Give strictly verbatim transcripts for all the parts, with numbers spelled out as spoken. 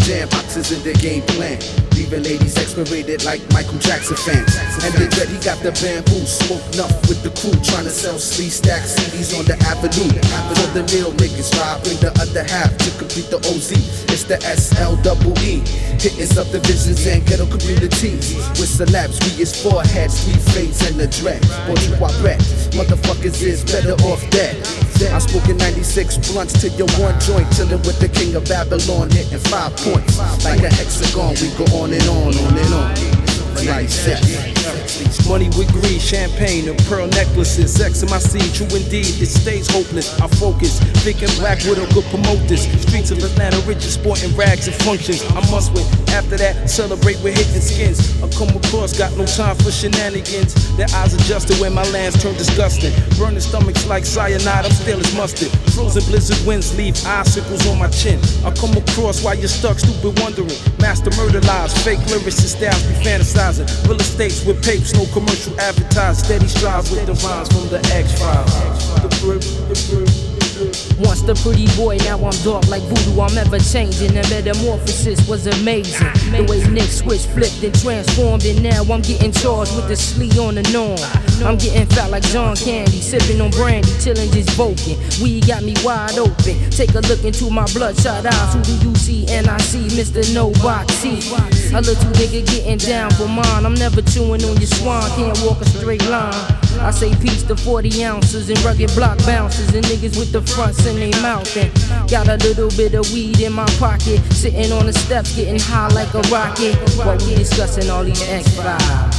jam boxes in the game plan, leaving ladies expirated like Michael Jackson fans. And the dread, he got the bamboo, smoked enough with the crew, trying to sell sleeve stack C Ds on the avenue. For the real niggas, I bring the other half to complete the O Z. It's the S L E E, hitting subdivisions and ghetto communities. With celebs, we is foreheads, three fades and the dread. Boy, you are red, motherfuckers is better off dead. I spoke in ninety-six blunts to your one joint, chillin' with the king of Babylon, hitting five points like a hexagon. We go on and on, on and on. Like sex. Money with greed, champagne and pearl necklaces, sex in my seed, true indeed, it stays hopeless. I focus, thinking Black Widow could promote this. Streets of Atlanta, riches, sporting rags and functions. I must win. After that, celebrate with hitting skins. I come across, got no time for shenanigans. Their eyes adjusted when my lands turn disgusting. Burning stomachs like cyanide, I'm still as mustard. Frozen blizzard winds leave icicles on my chin. I come across while you're stuck, stupid wondering. Master murder lies, fake lyrics and styles be fantasizing. Real estates with papes, no commercial advertised. Steady strides with the rhymes from the X-Files. Once the pretty boy, now I'm dark like voodoo, I'm ever changing. The metamorphosis was amazing. The way Nick switched, flipped and transformed, and now I'm getting charged with the slee on the norm. I'm getting fat like John Candy, sipping on brandy, chillin' just voking. Weed got me wide open. Take a look into my bloodshot eyes. Who do you see? And I see Mister Nobody. A little nigga getting down for mine. I'm never chewing on your swine, can't walk a straight line. I say peace to forty ounces and rugged block bouncers and niggas with the fronts in their mouth. And got a little bit of weed in my pocket, sitting on the steps getting high like a rocket while we discussing all these X-Files.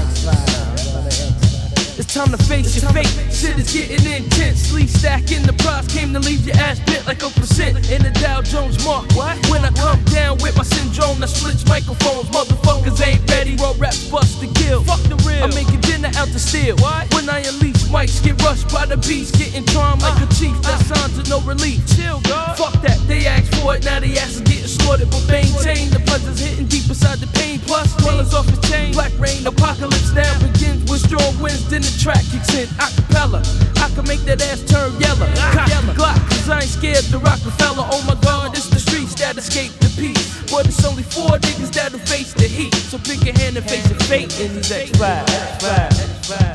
It's time to face your fate. Shit is getting intense. Sleeve stacking the prize came to leave your ass bent like a percent in the Dow Jones mark. What? When I come down with my syndrome, that splits microphones. Motherfuckers ain't ready. Raw raps bust to kill. Fuck the real. I'm making dinner out the steel. What? When I unleash, mics get rushed by the beats, getting charmed like a chief. That signs of no relief. Chill, God. Fuck that. They asked for it. Now they ass is getting slaughtered, but maintain the punches hitting deep inside the pain. Plus, dwellers off the chain. Black rain. Apocalypse now begins with strong winds. Then the track kicks in acapella. I can make that ass turn yellow. Cock Glock, cause I ain't scared to Rockefeller. Oh my God, it's the streets that escape the peace. But it's only four niggas that'll face the heat. So pick a hand and face your fate in these X-Files.